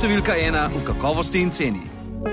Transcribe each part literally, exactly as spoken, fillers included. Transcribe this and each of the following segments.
številka ena v kakovosti in ceni.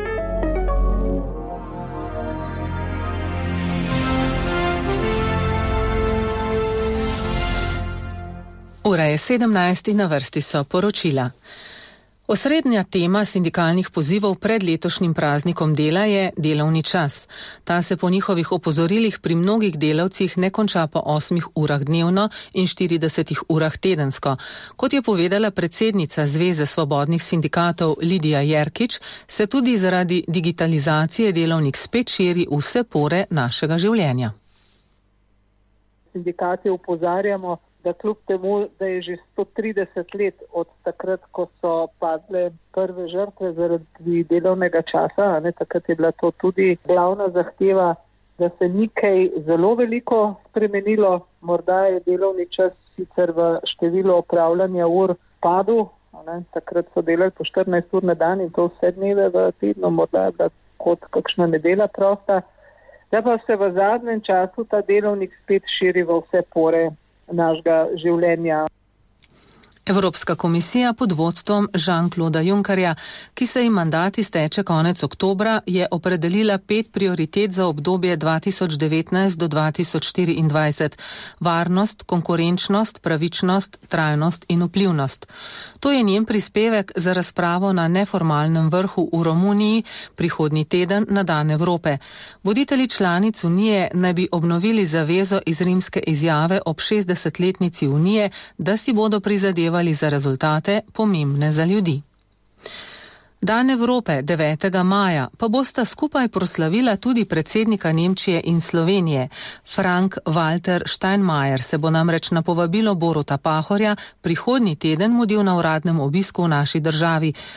Ura je sedemnajst in na vrsti so poročila. Osrednja tema sindikalnih pozivov pred letošnjim praznikom dela je delovni čas. Ta se po njihovih opozorilih pri mnogih delavcih ne konča po osmih urah dnevno in štiridesetih urah tedensko. Kot je povedala predsednica Zveze svobodnih sindikatov Lidija Jerkič, se tudi zaradi digitalizacije delovnik spet širi v vse pore našega življenja. Sindikati opozarjamo, da kljub temu, da je že sto trideset let od takrat, ko so padle prve žrtve zaradi delovnega časa, ne, takrat je bila to tudi glavna zahteva, da se ni kaj zelo veliko spremenilo. Morda je delovni čas sicer v številu opravljanja ur padel, ne, takrat so delali po štirinajst ur na dan in to vse dneve v tednu, morda je bila kot kakšna nedelja prosta. Da pa se v zadnjem času ta delovnik spet širi v vse pore našega življenja. Evropska komisija pod vodstvom Jean-Clauda Junckerja, ki se jim mandat izteče konec oktobra, je opredelila pet prioritet za obdobje dva tisoč devetnajst do dva tisoč štiriindvajset. Varnost, konkurenčnost, pravičnost, trajnost in vplivnost. To je njen prispevek za razpravo na neformalnem vrhu v Romuniji prihodnji teden na Dan Evrope. Voditelji članic Unije naj bi obnovili zavezo iz rimske izjave ob šestdesetletnici Unije, da si bodo prizadevali za rezultate pomembne za ljudi. Dan Evrope devetega maja pa bosta skupaj proslavila tudi predsednika Nemčije in Slovenije. Frank-Walter Steinmeier se bo namreč na povabilo Boruta Pahorja prihodnji teden mudil na uradnem obisku v naši državi.